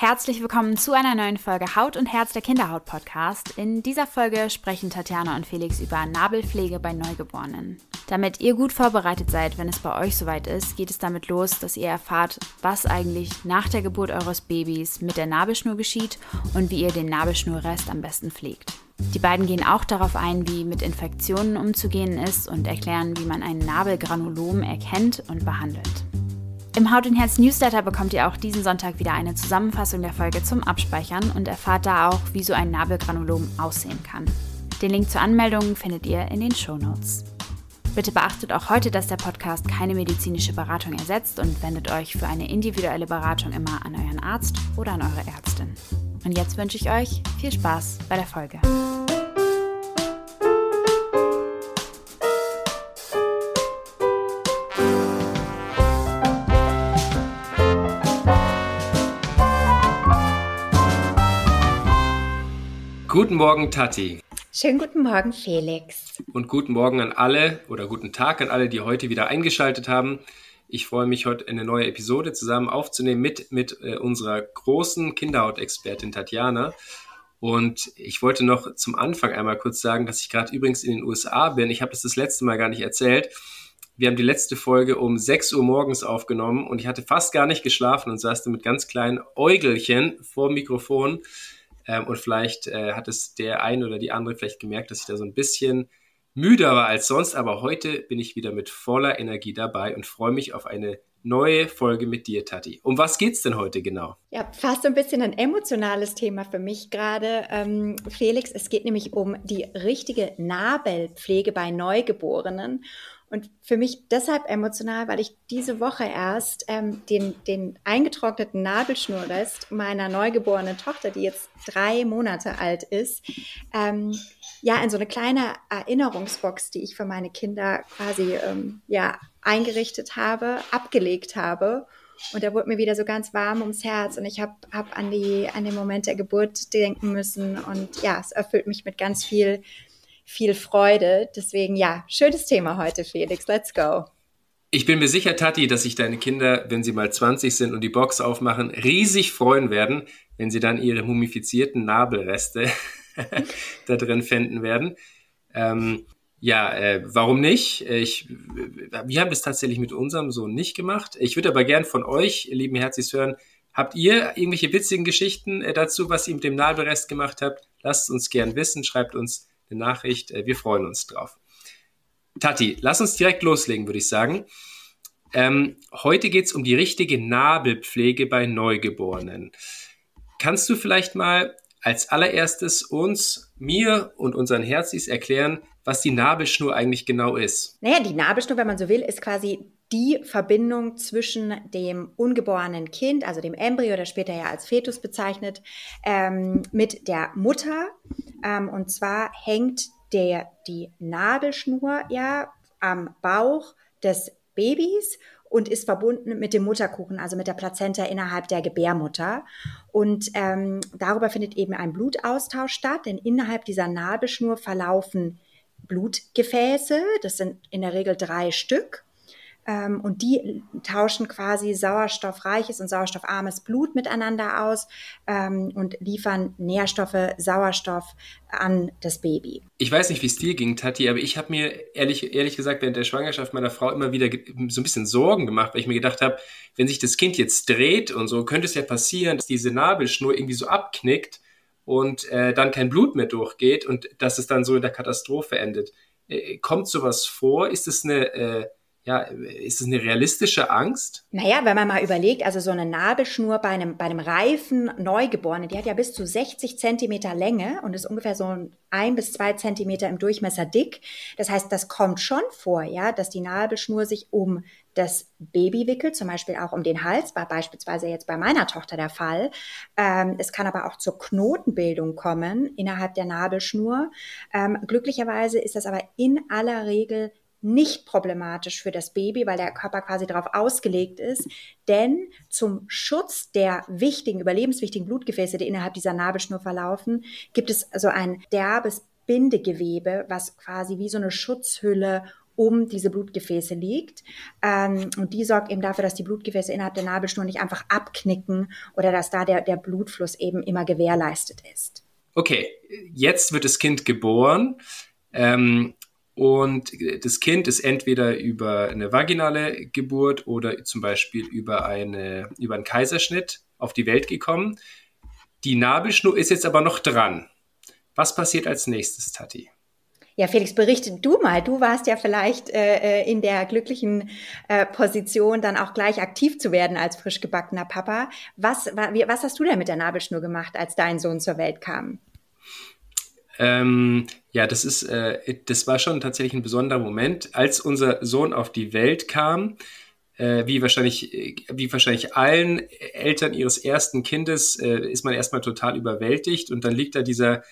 Herzlich willkommen zu einer neuen Folge Haut und Herz, der Kinderhaut-Podcast. In dieser Folge sprechen Tatjana und Felix über Nabelpflege bei Neugeborenen. Damit ihr gut vorbereitet seid, wenn es bei euch soweit ist, geht es damit los, dass ihr erfahrt, was eigentlich nach der Geburt eures Babys mit der Nabelschnur geschieht und wie ihr den Nabelschnurrest am besten pflegt. Die beiden gehen auch darauf ein, wie mit Infektionen umzugehen ist und erklären, wie man ein Nabelgranulom erkennt und behandelt. Im Haut und Herz Newsletter bekommt ihr auch diesen Sonntag wieder eine Zusammenfassung der Folge zum Abspeichern und erfahrt da auch, wie so ein Nabelgranulom aussehen kann. Den Link zur Anmeldung findet ihr in den Shownotes. Bitte beachtet auch heute, dass der Podcast keine medizinische Beratung ersetzt und wendet euch für eine individuelle Beratung immer an euren Arzt oder an eure Ärztin. Und jetzt wünsche ich euch viel Spaß bei der Folge. Guten Morgen, Tati. Schönen guten Morgen, Felix. Und guten Morgen an alle oder guten Tag an alle, die heute wieder eingeschaltet haben. Ich freue mich, heute eine neue Episode zusammen aufzunehmen mit unserer großen Kinderhautexpertin Tatjana. Und ich wollte noch zum Anfang einmal kurz sagen, dass ich gerade übrigens in den USA bin. Ich habe das letzte Mal gar nicht erzählt. Wir haben die letzte Folge um 6 Uhr morgens aufgenommen und ich hatte fast gar nicht geschlafen und saß da mit ganz kleinen Äugelchen vor dem Mikrofon. Und vielleicht hat es der ein oder die andere vielleicht gemerkt, dass ich da so ein bisschen müder war als sonst. Aber heute bin ich wieder mit voller Energie dabei und freue mich auf eine neue Folge mit dir, Tati. Um was geht's denn heute genau? Ja, fast ein bisschen ein emotionales Thema für mich gerade, Felix. Es geht nämlich um die richtige Nabelpflege bei Neugeborenen. Und für mich deshalb emotional, weil ich diese Woche erst den eingetrockneten Nabelschnurrest meiner neugeborenen Tochter, die jetzt 3 Monate alt ist, in so eine kleine Erinnerungsbox, die ich für meine Kinder quasi eingerichtet habe, abgelegt habe. Und da wurde mir wieder so ganz warm ums Herz und ich hab an den Moment der Geburt denken müssen. Und ja, es erfüllt mich mit ganz viel Freude. Deswegen, ja, schönes Thema heute, Felix. Let's go. Ich bin mir sicher, Tati, dass sich deine Kinder, wenn sie mal 20 sind und die Box aufmachen, riesig freuen werden, wenn sie dann ihre mumifizierten Nabelreste da drin finden werden. Warum nicht? Wir haben das tatsächlich mit unserem Sohn nicht gemacht. Ich würde aber gern von euch, lieben Herzis, hören, habt ihr irgendwelche witzigen Geschichten dazu, was ihr mit dem Nabelrest gemacht habt? Lasst uns gern wissen, schreibt uns eine Nachricht. Wir freuen uns drauf. Tati, lass uns direkt loslegen, würde ich sagen. Heute geht es um die richtige Nabelpflege bei Neugeborenen. Kannst du vielleicht mal als allererstes mir und unseren Herzis erklären, was die Nabelschnur eigentlich genau ist? Naja, die Nabelschnur, wenn man so will, ist quasi die Verbindung zwischen dem ungeborenen Kind, also dem Embryo, der später ja als Fetus bezeichnet, mit der Mutter. Und zwar hängt die Nabelschnur ja am Bauch des Babys und ist verbunden mit dem Mutterkuchen, also mit der Plazenta innerhalb der Gebärmutter. Und darüber findet eben ein Blutaustausch statt, denn innerhalb dieser Nabelschnur verlaufen Blutgefäße, das sind in der Regel 3 Stück. Und die tauschen quasi sauerstoffreiches und sauerstoffarmes Blut miteinander aus und liefern Nährstoffe, Sauerstoff an das Baby. Ich weiß nicht, wie es dir ging, Tati, aber ich habe mir ehrlich gesagt während der Schwangerschaft meiner Frau immer wieder so ein bisschen Sorgen gemacht, weil ich mir gedacht habe, wenn sich das Kind jetzt dreht und so, könnte es ja passieren, dass diese Nabelschnur irgendwie so abknickt und dann kein Blut mehr durchgeht und dass es dann so in der Katastrophe endet. Kommt sowas vor? Ist es eine realistische Angst? Naja, wenn man mal überlegt, also so eine Nabelschnur bei einem reifen Neugeborenen, die hat ja bis zu 60 Zentimeter Länge und ist ungefähr so 1 bis 2 Zentimeter im Durchmesser dick. Das heißt, das kommt schon vor, ja, dass die Nabelschnur sich um das Baby wickelt, zum Beispiel auch um den Hals, war beispielsweise jetzt bei meiner Tochter der Fall. Es kann aber auch zur Knotenbildung kommen innerhalb der Nabelschnur. Glücklicherweise ist das aber in aller Regel nicht problematisch für das Baby, weil der Körper quasi darauf ausgelegt ist, denn zum Schutz der überlebenswichtigen Blutgefäße, die innerhalb dieser Nabelschnur verlaufen, gibt es also ein derbes Bindegewebe, was quasi wie so eine Schutzhülle um diese Blutgefäße liegt. Und die sorgt eben dafür, dass die Blutgefäße innerhalb der Nabelschnur nicht einfach abknicken oder dass da der Blutfluss eben immer gewährleistet ist. Okay, jetzt wird das Kind geboren. Und das Kind ist entweder über eine vaginale Geburt oder zum Beispiel über einen Kaiserschnitt auf die Welt gekommen. Die Nabelschnur ist jetzt aber noch dran. Was passiert als nächstes, Tati? Ja, Felix, berichte du mal. Du warst ja vielleicht in der glücklichen Position, dann auch gleich aktiv zu werden als frisch gebackener Papa. Was hast du denn mit der Nabelschnur gemacht, als dein Sohn zur Welt kam? Ja, das war schon tatsächlich ein besonderer Moment, als unser Sohn auf die Welt kam. Wie wahrscheinlich allen Eltern ihres ersten Kindes ist man erstmal total überwältigt und dann liegt da dieser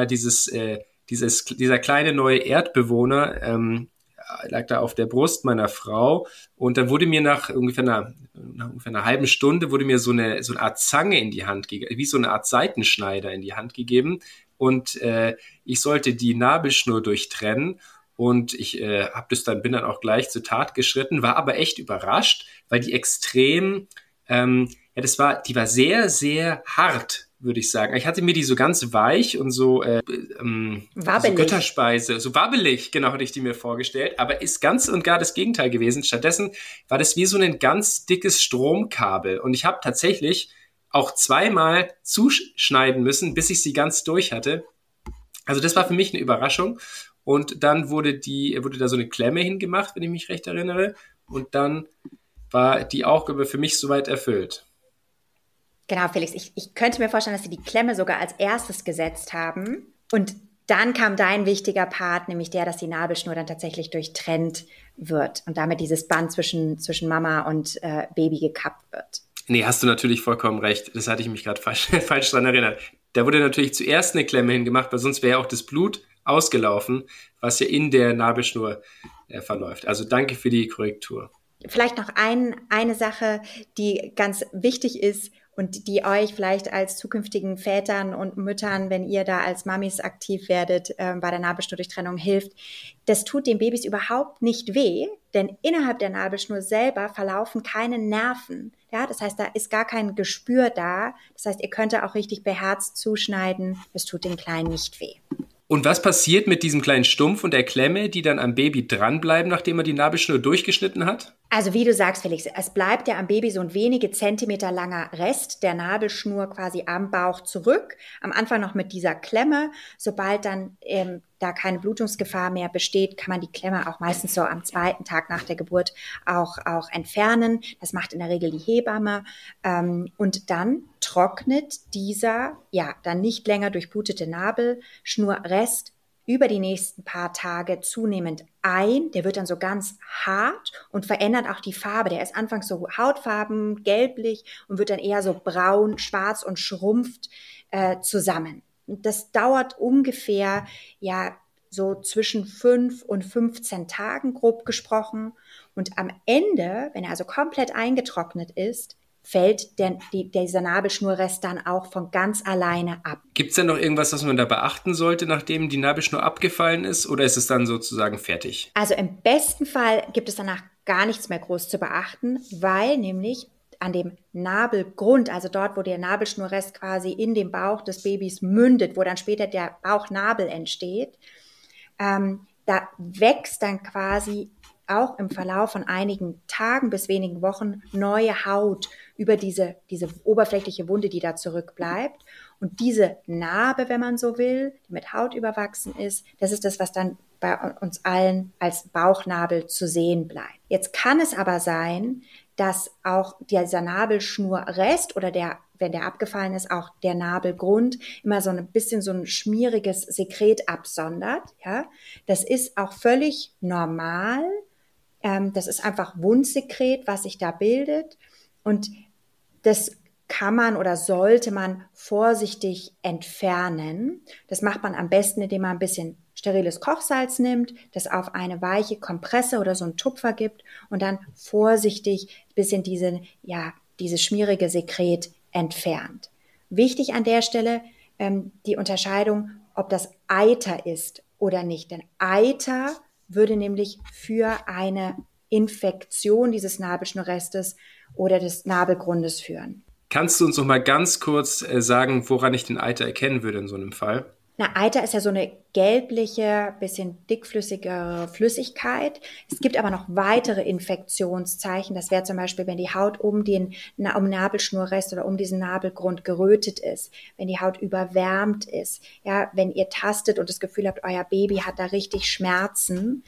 kleine neue Erdbewohner lag da auf der Brust meiner Frau und dann wurde mir nach ungefähr einer halben Stunde wurde mir so eine Art Zange in die Hand gegeben, wie so eine Art Seitenschneider in die Hand gegeben und ich sollte die Nabelschnur durchtrennen. Und ich bin dann auch gleich zur Tat geschritten, war aber echt überrascht, weil die extrem, die war sehr, sehr hart, würde ich sagen. Ich hatte mir die so ganz weich und so wabbelig. So Götterspeise, so wabbelig, genau, hatte ich die mir vorgestellt, aber ist ganz und gar das Gegenteil gewesen. Stattdessen war das wie so ein ganz dickes Stromkabel und ich habe tatsächlich auch zweimal zuschneiden müssen, bis ich sie ganz durch hatte. Also das war für mich eine Überraschung. Und dann wurde da so eine Klemme hingemacht, wenn ich mich recht erinnere. Und dann war die Aufgabe für mich soweit erfüllt. Genau, Felix. Ich könnte mir vorstellen, dass sie die Klemme sogar als erstes gesetzt haben. Und dann kam dein wichtiger Part, nämlich der, dass die Nabelschnur dann tatsächlich durchtrennt wird und damit dieses Band zwischen Mama und Baby gekappt wird. Nee, hast du natürlich vollkommen recht. Das hatte ich mich gerade falsch dran erinnert. Da wurde natürlich zuerst eine Klemme hingemacht, weil sonst wäre ja auch das Blut ausgelaufen, was ja in der Nabelschnur verläuft. Also danke für die Korrektur. Vielleicht noch eine Sache, die ganz wichtig ist und die euch vielleicht als zukünftigen Vätern und Müttern, wenn ihr da als Mamis aktiv werdet, bei der Nabelschnurdurchtrennung hilft. Das tut den Babys überhaupt nicht weh, denn innerhalb der Nabelschnur selber verlaufen keine Nerven. Ja, das heißt, da ist gar kein Gespür da. Das heißt, ihr könnt da auch richtig beherzt zuschneiden. Es tut den Kleinen nicht weh. Und was passiert mit diesem kleinen Stumpf und der Klemme, die dann am Baby dranbleiben, nachdem er die Nabelschnur durchgeschnitten hat? Also wie du sagst, Felix, es bleibt ja am Baby so ein wenige Zentimeter langer Rest der Nabelschnur quasi am Bauch zurück. Am Anfang noch mit dieser Klemme. Sobald dann da keine Blutungsgefahr mehr besteht, kann man die Klemme auch meistens so am 2. Tag nach der Geburt auch entfernen. Das macht in der Regel die Hebamme. Und dann trocknet dieser, dann nicht länger durchblutete Nabelschnurrest über die nächsten paar Tage zunehmend ein. Der wird dann so ganz hart und verändert auch die Farbe. Der ist anfangs so hautfarben, gelblich und wird dann eher so braun, schwarz und schrumpft zusammen. Das dauert ungefähr, so zwischen 5 und 15 Tagen, grob gesprochen. Und am Ende, wenn er also komplett eingetrocknet ist, fällt dieser Nabelschnurrest dann auch von ganz alleine ab. Gibt es denn noch irgendwas, was man da beachten sollte, nachdem die Nabelschnur abgefallen ist, oder ist es dann sozusagen fertig? Also im besten Fall gibt es danach gar nichts mehr groß zu beachten, weil nämlich an dem Nabelgrund, also dort, wo der Nabelschnurrest quasi in dem Bauch des Babys mündet, wo dann später der Bauchnabel entsteht, da wächst dann quasi auch im Verlauf von einigen Tagen bis wenigen Wochen neue Haut über diese oberflächliche Wunde, die da zurückbleibt. Und diese Narbe, wenn man so will, die mit Haut überwachsen ist, das ist das, was dann bei uns allen als Bauchnabel zu sehen bleibt. Jetzt kann es aber sein, dass auch dieser Nabelschnurrest oder wenn der abgefallen ist, auch der Nabelgrund immer so ein bisschen so ein schmieriges Sekret absondert. Ja? Das ist auch völlig normal. Das ist einfach Wundsekret, was sich da bildet. Und das kann man oder sollte man vorsichtig entfernen. Das macht man am besten, indem man ein bisschen steriles Kochsalz nimmt, das auf eine weiche Kompresse oder so einen Tupfer gibt und dann vorsichtig ein bisschen dieses schmierige Sekret entfernt. Wichtig an der Stelle die Unterscheidung, ob das Eiter ist oder nicht. Denn Eiter würde nämlich für eine Infektion dieses Nabelschnurrestes oder des Nabelgrundes führen. Kannst du uns noch mal ganz kurz sagen, woran ich den Eiter erkennen würde in so einem Fall? Na, Eiter ist ja so eine gelbliche, bisschen dickflüssigere Flüssigkeit. Es gibt aber noch weitere Infektionszeichen. Das wäre zum Beispiel, wenn die Haut um den Nabelschnurrest oder um diesen Nabelgrund gerötet ist, wenn die Haut überwärmt ist, ja, wenn ihr tastet und das Gefühl habt, euer Baby hat da richtig Schmerzen.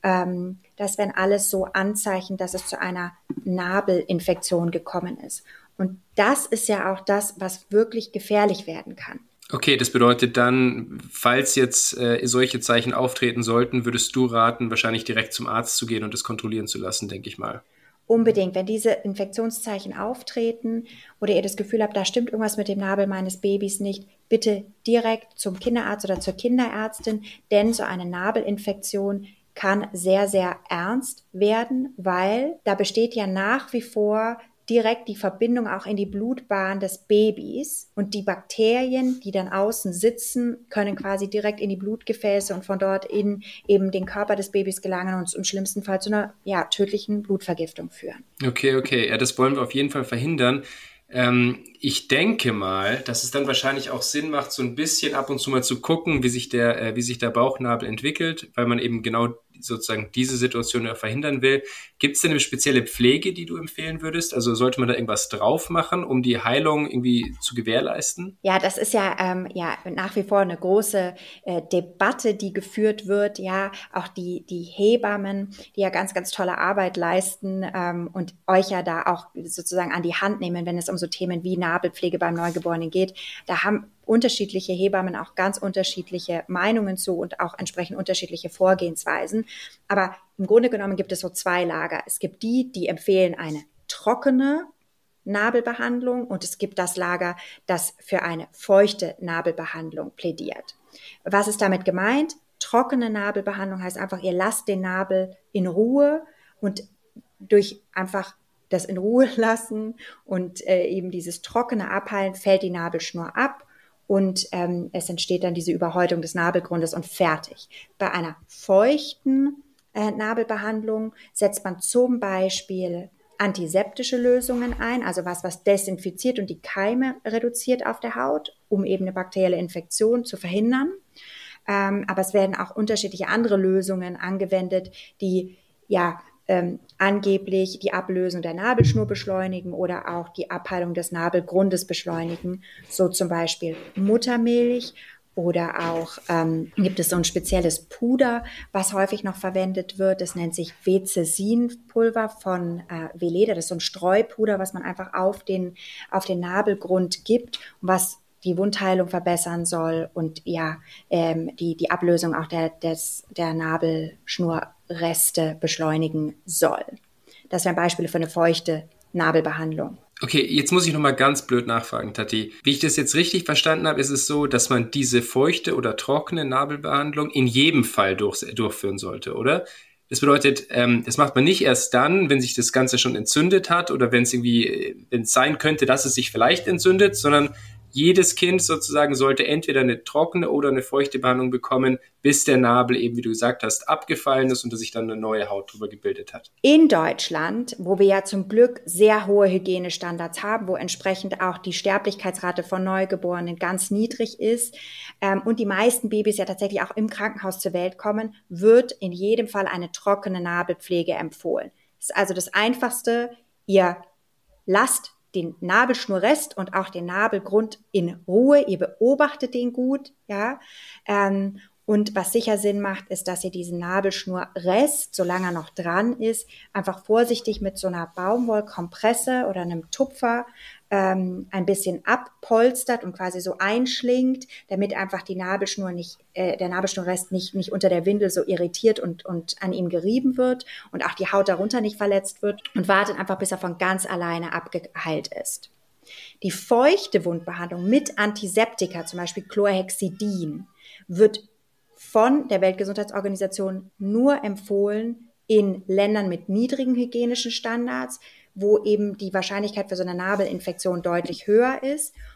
Das wären alles so Anzeichen, dass es zu einer Nabelinfektion gekommen ist. Und das ist ja auch das, was wirklich gefährlich werden kann. Okay, das bedeutet dann, falls jetzt solche Zeichen auftreten sollten, würdest du raten, wahrscheinlich direkt zum Arzt zu gehen und das kontrollieren zu lassen, denke ich mal. Unbedingt, wenn diese Infektionszeichen auftreten oder ihr das Gefühl habt, da stimmt irgendwas mit dem Nabel meines Babys nicht, bitte direkt zum Kinderarzt oder zur Kinderärztin, denn so eine Nabelinfektion kann sehr, sehr ernst werden, weil da besteht ja nach wie vor direkt die Verbindung auch in die Blutbahn des Babys und die Bakterien, die dann außen sitzen, können quasi direkt in die Blutgefäße und von dort in eben den Körper des Babys gelangen und im schlimmsten Fall zu einer tödlichen Blutvergiftung führen. Okay. Ja, das wollen wir auf jeden Fall verhindern. Ich denke mal, dass es dann wahrscheinlich auch Sinn macht, so ein bisschen ab und zu mal zu gucken, wie sich der Bauchnabel entwickelt, weil man eben genau sozusagen diese Situation verhindern will. Gibt es denn eine spezielle Pflege, die du empfehlen würdest? Also sollte man da irgendwas drauf machen, um die Heilung irgendwie zu gewährleisten? Ja, das ist ja nach wie vor eine große Debatte, die geführt wird. Ja, auch die Hebammen, die ja ganz, ganz tolle Arbeit leisten und euch ja da auch sozusagen an die Hand nehmen, wenn es um so Themen wie Nabelpflege beim Neugeborenen geht. Da haben unterschiedliche Hebammen auch ganz unterschiedliche Meinungen zu und auch entsprechend unterschiedliche Vorgehensweisen. Aber im Grunde genommen gibt es so zwei Lager. Es gibt die empfehlen eine trockene Nabelbehandlung und es gibt das Lager, das für eine feuchte Nabelbehandlung plädiert. Was ist damit gemeint? Trockene Nabelbehandlung heißt einfach, ihr lasst den Nabel in Ruhe und durch einfach das in Ruhe lassen und eben dieses trockene Abheilen fällt die Nabelschnur ab und es entsteht dann diese Überhäutung des Nabelgrundes und fertig. Bei einer feuchten Nabelbehandlung setzt man zum Beispiel antiseptische Lösungen ein, also was desinfiziert und die Keime reduziert auf der Haut, um eben eine bakterielle Infektion zu verhindern. Aber es werden auch unterschiedliche andere Lösungen angewendet, die angeblich die Ablösung der Nabelschnur beschleunigen oder auch die Abheilung des Nabelgrundes beschleunigen, so zum Beispiel Muttermilch. Oder auch gibt es so ein spezielles Puder, was häufig noch verwendet wird. Das nennt sich Vecesinpulver von Veleda. Das ist so ein Streupuder, was man einfach auf den Nabelgrund gibt, was die Wundheilung verbessern soll und die Ablösung auch der Nabelschnurreste beschleunigen soll. Das wären Beispiele für eine feuchte Nabelbehandlung. Okay, jetzt muss ich nochmal ganz blöd nachfragen, Tati. Wie ich das jetzt richtig verstanden habe, ist es so, dass man diese feuchte oder trockene Nabelbehandlung in jedem Fall durchführen sollte, oder? Das bedeutet, das macht man nicht erst dann, wenn sich das Ganze schon entzündet hat oder wenn es sein könnte, dass es sich vielleicht entzündet, sondern jedes Kind sozusagen sollte entweder eine trockene oder eine feuchte Behandlung bekommen, bis der Nabel eben, wie du gesagt hast, abgefallen ist und sich dann eine neue Haut drüber gebildet hat. In Deutschland, wo wir ja zum Glück sehr hohe Hygienestandards haben, wo entsprechend auch die Sterblichkeitsrate von Neugeborenen ganz niedrig ist und die meisten Babys ja tatsächlich auch im Krankenhaus zur Welt kommen, wird in jedem Fall eine trockene Nabelpflege empfohlen. Das ist also das Einfachste. Ihr lasst den Nabelschnurrest und auch den Nabelgrund in Ruhe. Ihr beobachtet den gut, ja. Und was sicher Sinn macht, ist, dass ihr diesen Nabelschnurrest, solange er noch dran ist, einfach vorsichtig mit so einer Baumwollkompresse oder einem Tupfer ein bisschen abpolstert und quasi so einschlingt, damit einfach die Nabelschnur der Nabelschnurrest nicht unter der Windel so irritiert und an ihm gerieben wird und auch die Haut darunter nicht verletzt wird und wartet einfach, bis er von ganz alleine abgeheilt ist. Die feuchte Wundbehandlung mit Antiseptika, zum Beispiel Chlorhexidin, wird von der Weltgesundheitsorganisation nur empfohlen in Ländern mit niedrigen hygienischen Standards, wo eben die Wahrscheinlichkeit für so eine Nabelinfektion deutlich höher ist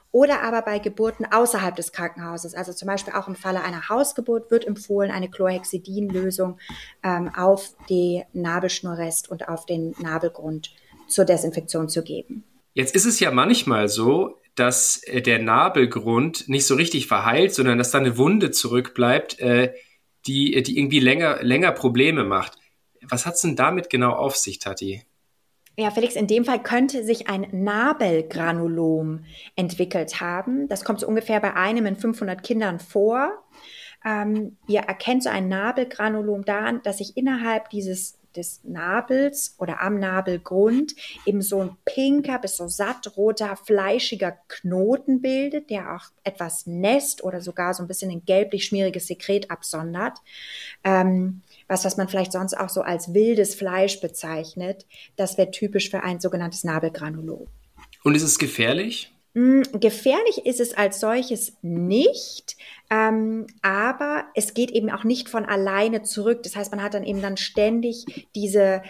oder aber bei Geburten außerhalb des Krankenhauses. Also zum Beispiel auch im Falle einer Hausgeburt wird empfohlen, eine Chlorhexidin-Lösung auf die Nabelschnurrest und auf den Nabelgrund zur Desinfektion zu geben. Jetzt ist es ja manchmal so, dass der Nabelgrund nicht so richtig verheilt, sondern dass da eine Wunde zurückbleibt, die irgendwie länger Probleme macht. Was hat's denn damit genau auf sich, Tati? Ja, Felix, in dem Fall könnte sich ein Nabelgranulom entwickelt haben. Das kommt so ungefähr bei einem in 500 Kindern vor. Ihr erkennt so ein Nabelgranulom daran, dass sich innerhalb des Nabels oder am Nabelgrund eben so ein pinker bis so sattroter, fleischiger Knoten bildet, der auch etwas nässt oder sogar so ein bisschen ein gelblich-schmieriges Sekret absondert. Was man vielleicht sonst auch so als wildes Fleisch bezeichnet. Das wäre typisch für ein sogenanntes Nabelgranulom. Und ist es gefährlich? Gefährlich ist es als solches nicht, aber es geht eben auch nicht von alleine zurück. Das heißt, man hat dann eben dann ständig diese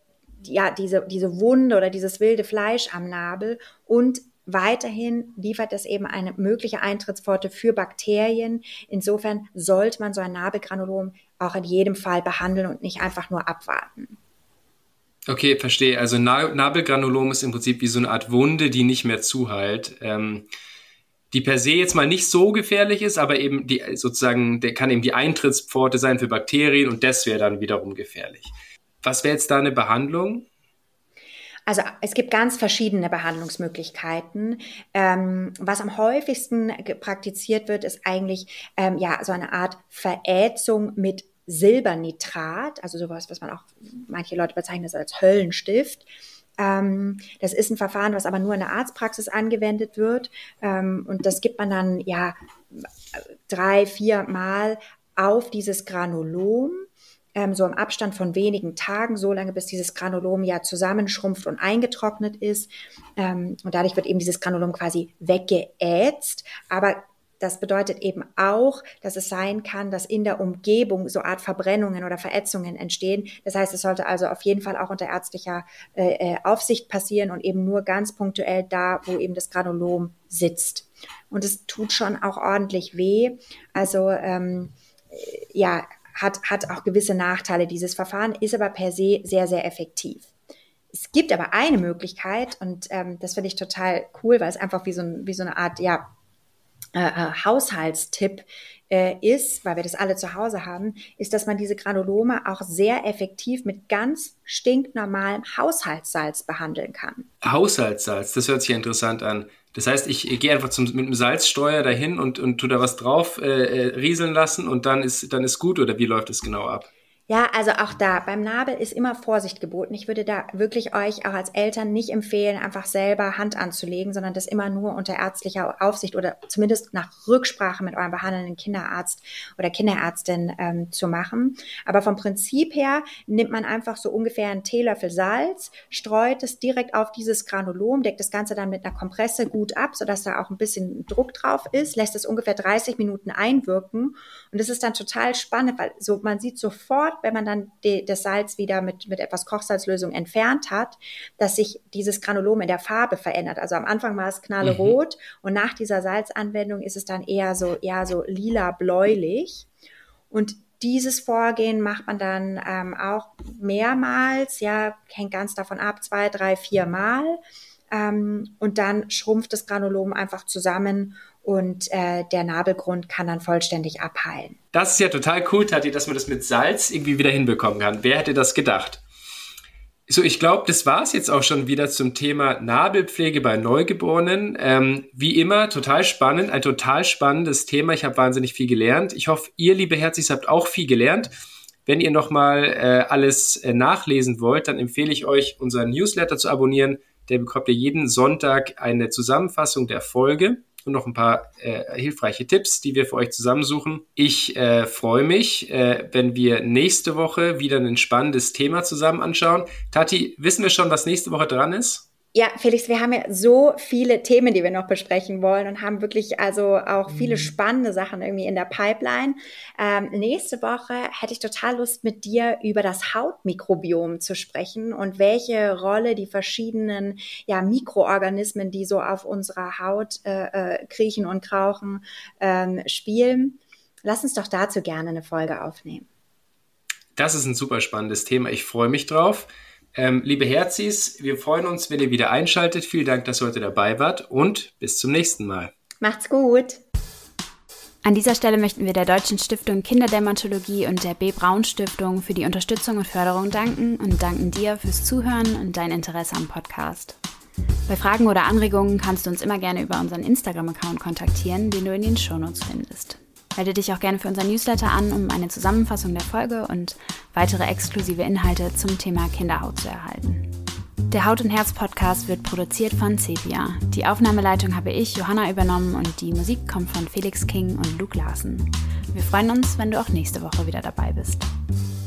Wunde oder dieses wilde Fleisch am Nabel und weiterhin liefert es eben eine mögliche Eintrittspforte für Bakterien. Insofern sollte man so ein Nabelgranulom auch in jedem Fall behandeln und nicht einfach nur abwarten. Okay, verstehe. Also Nabelgranulom ist im Prinzip wie so eine Art Wunde, die nicht mehr zuheilt, die per se jetzt mal nicht so gefährlich ist, aber eben der kann eben die Eintrittspforte sein für Bakterien und das wäre dann wiederum gefährlich. Was wäre jetzt da eine Behandlung? Also es gibt ganz verschiedene Behandlungsmöglichkeiten. Was am häufigsten praktiziert wird, ist eigentlich so eine Art Verätzung mit Silbernitrat, also sowas, was man auch, manche Leute bezeichnen das als Höllenstift. Das ist ein Verfahren, was aber nur in der Arztpraxis angewendet wird. Und das gibt man dann 3-4 Mal auf dieses Granulom, so im Abstand von wenigen Tagen, so lange, bis dieses Granulom ja zusammenschrumpft und eingetrocknet ist. Und dadurch wird eben dieses Granulom quasi weggeätzt. Aber das bedeutet eben auch, dass es sein kann, dass in der Umgebung so Art Verbrennungen oder Verätzungen entstehen. Das heißt, es sollte also auf jeden Fall auch unter ärztlicher Aufsicht passieren und eben nur ganz punktuell da, wo eben das Granulom sitzt. Und es tut schon auch ordentlich weh. Also hat auch gewisse Nachteile. Dieses Verfahren ist aber per se sehr, sehr effektiv. Es gibt aber eine Möglichkeit und das finde ich total cool, weil es einfach wie so eine Art, Haushaltstipp ist, weil wir das alle zu Hause haben, ist, dass man diese Granulome auch sehr effektiv mit ganz stinknormalem Haushaltssalz behandeln kann. Haushaltssalz, das hört sich ja interessant an. Das heißt, ich gehe einfach mit einem Salzstreuer dahin und tue da was drauf rieseln lassen und dann ist gut, oder wie läuft es genau ab? Ja, also auch da, beim Nabel ist immer Vorsicht geboten. Ich würde da wirklich euch auch als Eltern nicht empfehlen, einfach selber Hand anzulegen, sondern das immer nur unter ärztlicher Aufsicht oder zumindest nach Rücksprache mit eurem behandelnden Kinderarzt oder Kinderärztin zu machen. Aber vom Prinzip her nimmt man einfach so ungefähr einen Teelöffel Salz, streut es direkt auf dieses Granulom, deckt das Ganze dann mit einer Kompresse gut ab, sodass da auch ein bisschen Druck drauf ist, lässt es ungefähr 30 Minuten einwirken. Und das ist dann total spannend, weil man sieht sofort, wenn man dann das Salz wieder mit etwas Kochsalzlösung entfernt hat, dass sich dieses Granulom in der Farbe verändert. Also am Anfang war es knallerot und nach dieser Salzanwendung ist es dann eher so lila-bläulich. Und dieses Vorgehen macht man dann auch mehrmals, hängt ganz davon ab, 2, 3, 4 Mal. Und dann schrumpft das Granulom einfach zusammen und der Nabelgrund kann dann vollständig abheilen. Das ist ja total cool, Tati, dass man das mit Salz irgendwie wieder hinbekommen kann. Wer hätte das gedacht? So, ich glaube, das war es jetzt auch schon wieder zum Thema Nabelpflege bei Neugeborenen. Wie immer, total spannend, ein total spannendes Thema. Ich habe wahnsinnig viel gelernt. Ich hoffe, ihr, liebe Herzis, habt auch viel gelernt. Wenn ihr nochmal alles nachlesen wollt, dann empfehle ich euch, unseren Newsletter zu abonnieren. Der bekommt ihr jeden Sonntag eine Zusammenfassung der Folge und noch ein paar hilfreiche Tipps, die wir für euch zusammensuchen. Ich freue mich, wenn wir nächste Woche wieder ein spannendes Thema zusammen anschauen. Tati, wissen wir schon, was nächste Woche dran ist? Ja, Felix, wir haben ja so viele Themen, die wir noch besprechen wollen und haben wirklich also auch viele spannende Sachen irgendwie in der Pipeline. Nächste Woche hätte ich total Lust, mit dir über das Hautmikrobiom zu sprechen und welche Rolle die verschiedenen Mikroorganismen, die so auf unserer Haut kriechen und krauchen, spielen. Lass uns doch dazu gerne eine Folge aufnehmen. Das ist ein super spannendes Thema. Ich freue mich drauf. Liebe Herzis, wir freuen uns, wenn ihr wieder einschaltet. Vielen Dank, dass ihr heute dabei wart und bis zum nächsten Mal. Macht's gut. An dieser Stelle möchten wir der Deutschen Stiftung Kinderdermatologie und der B. Braun Stiftung für die Unterstützung und Förderung danken und danken dir fürs Zuhören und dein Interesse am Podcast. Bei Fragen oder Anregungen kannst du uns immer gerne über unseren Instagram-Account kontaktieren, den du in den Shownotes findest. Melde dich auch gerne für unseren Newsletter an, um eine Zusammenfassung der Folge und weitere exklusive Inhalte zum Thema Kinderhaut zu erhalten. Der Haut- und Herz-Podcast wird produziert von Sepia. Die Aufnahmeleitung habe ich, Johanna, übernommen und die Musik kommt von Felix King und Luke Larsen. Wir freuen uns, wenn du auch nächste Woche wieder dabei bist.